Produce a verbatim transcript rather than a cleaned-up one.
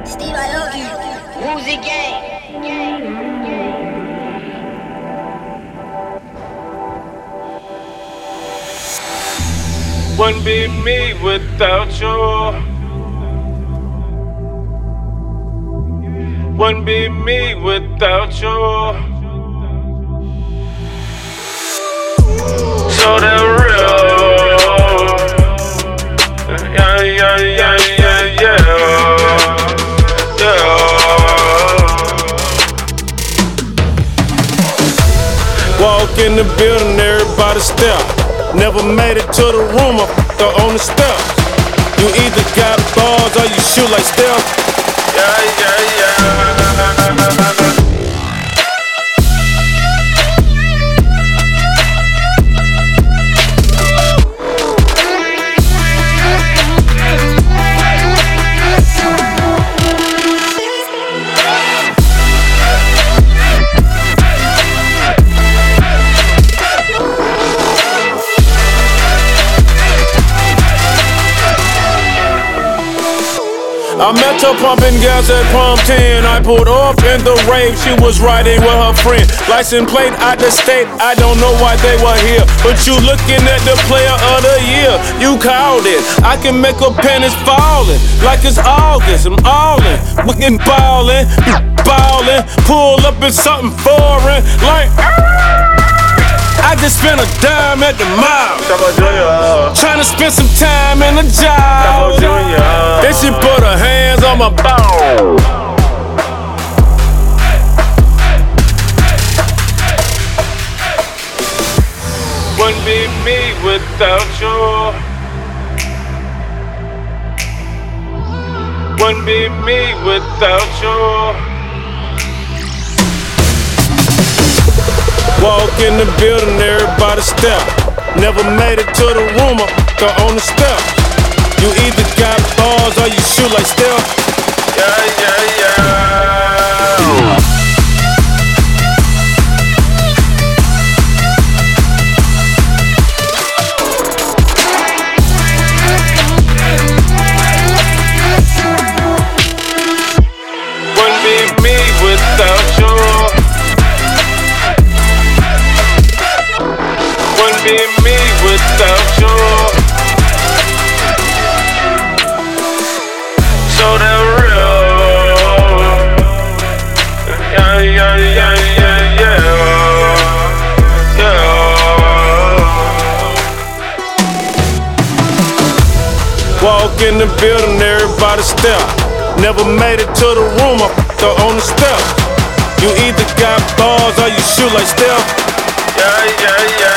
Steve Aoki, Woozy Gang. Wouldn't be me without you. Wouldn't be me without you. So that real. Yeah, yeah, yeah, yeah, yeah. Yeah. Walk in the building, everybody step. Never made it to the room, I f***ed her on the steps. You either got balls or you shoot like Steph. Yeah, yeah, yeah. I met her pumping gas at prom ten. I pulled up in the rave, she was riding with her friend. License plate out the state, I don't know why they were here. But you looking at the player of the year, you called it. I can make her panties fallin' like it's August. I'm allin', wicked ballin', ballin'. Pull up in something foreign, like I just spent a dime at the mall, tryna spend some time in the job. Then she put her hands on my ball. Wouldn't be me without you. Wouldn't be me without you. Walk in the building, everybody step. Never made it to the room, I f***ed her on the steps. You either got balls or you shoot like Steph. Yeah, yeah, yeah. Wouldn't be me without you. Wouldn't be me without you. So that real. Yeah, yeah, yeah, yeah, yeah. Yeah. Walk in the building, everybody step. Never made it to the room, I f***ed her on the steps. You either got balls or you shoot like Steph. Yeah, yeah, yeah.